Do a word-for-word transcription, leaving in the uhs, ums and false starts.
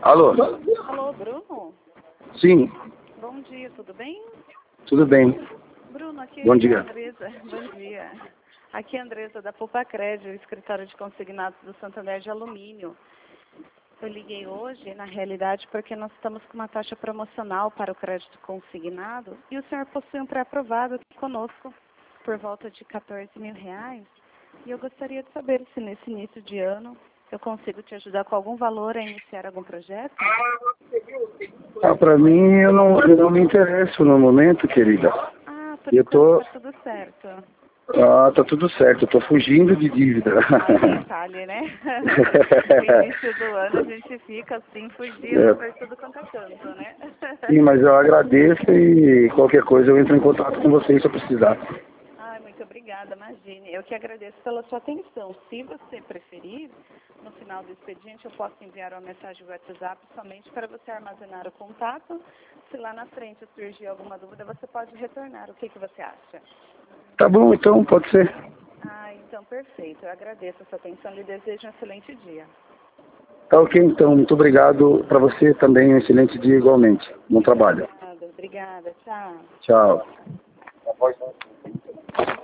Alô? Alô, Bruno? Sim, Bom dia, tudo bem? tudo bem. Bruno, aqui Bom é dia. a Andresa. Bom dia. Aqui é a Andresa da Pulpacred, o escritório de consignados do Santander de Alumínio. Eu liguei hoje, na realidade, porque nós estamos com uma taxa promocional para o crédito consignado e o senhor possui um pré-aprovado aqui conosco por volta de quatorze mil reais. E eu gostaria de saber se nesse início de ano eu consigo te ajudar com algum valor a iniciar algum projeto. Ah, pra mim, eu não, eu não me interesso no momento, querida. Ah, por Eu enquanto tô... está tudo certo. Ah, tá tudo certo, eu tô fugindo de dívida. Ah, nem fale, né? No início do ano a gente fica assim, fugindo É, por tudo quanto é canto, né? sim, mas eu agradeço e qualquer coisa eu entro em contato com vocês se eu precisar. Ai, muito obrigada, imagine. Eu que agradeço pela sua atenção. Se você preferir, no final do expediente eu posso enviar uma mensagem no WhatsApp somente para você armazenar o contato. Se lá na frente surgir alguma dúvida, você pode retornar. O que, que você acha? Tá bom, então, pode ser. Ah, então perfeito. Eu agradeço a sua atenção e desejo um excelente dia. Tá ok, então, muito obrigado. Pra você também, um excelente dia igualmente. Bom trabalho. Obrigada, obrigada. Tchau. Tchau.